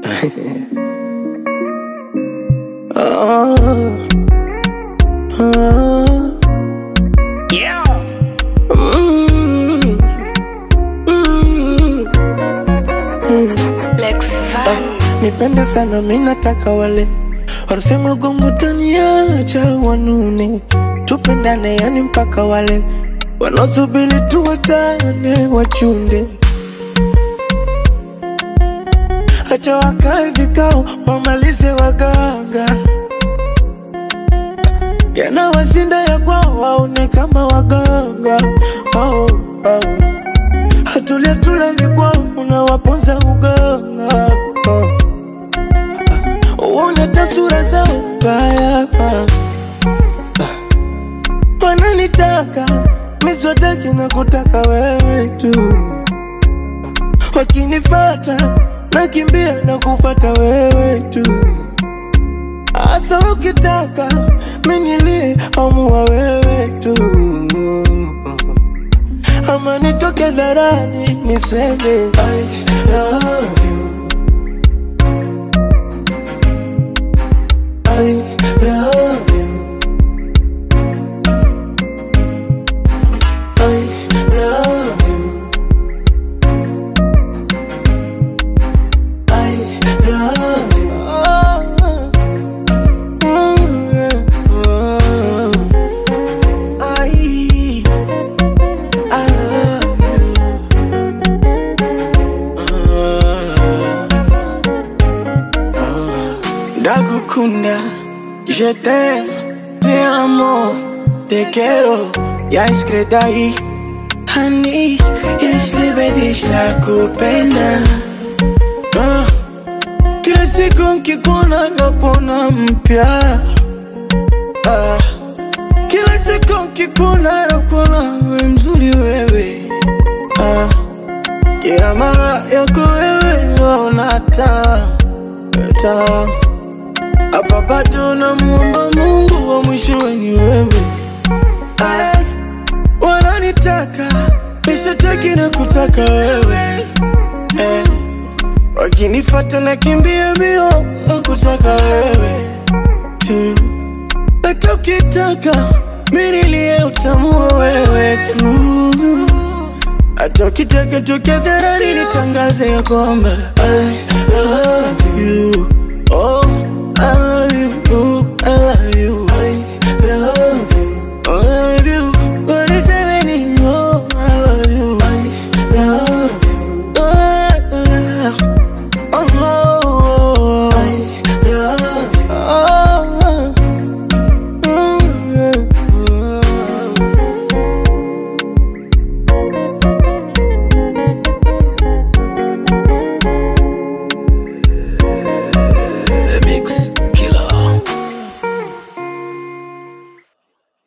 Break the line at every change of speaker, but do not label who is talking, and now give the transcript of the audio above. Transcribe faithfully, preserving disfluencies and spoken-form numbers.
oh, oh.
Yeah.
Mm, mm, mm.
Lex Van.
Nipende sana minataka wale wanasema gongo taniacha wanune, tupendane yani mpaka wale wanaosubiri tuwachane wachunde. Acha wakae vikao wamalize waganga, yanawashinda ya kwao waone kama waganga. oh, oh. Hatulia tulali kwao unawaponza uganga. oh. Uone tasura zao baya. Wananitaka miswataki na kutaka wewe tu, wakinifata nakimbia na kufata wewe tu. Asa ukitaka minilie amua wewe tu, ama nitoke dharani niseme I love you, I love you, I love you, I love you. Oh, oh, yeah, oh. I, I love you. Oh, oh. Ndagukunda, je t'aime, te amo, te quiero, ya iskredai hani, jeśli będziesz nakupenda. uh, Kila siku nkikuona nakuona mpya. uh, Kila siku nkikuona nakuona we mzuri wewe. uh, Kila mara yako wewe naona taa taa. Hapa bado namuomba Mungu wa mwishowe ni wewe. Ay, wananitaka mishataki na kutaka wewe. eh, Wakinifata na kimbia mbio na kutaka wewe tu. Hata ukitaka minilie utamua wewe tu. Hata ukitaka toke dharani nitangaze ya kwamba I love you. Oh, I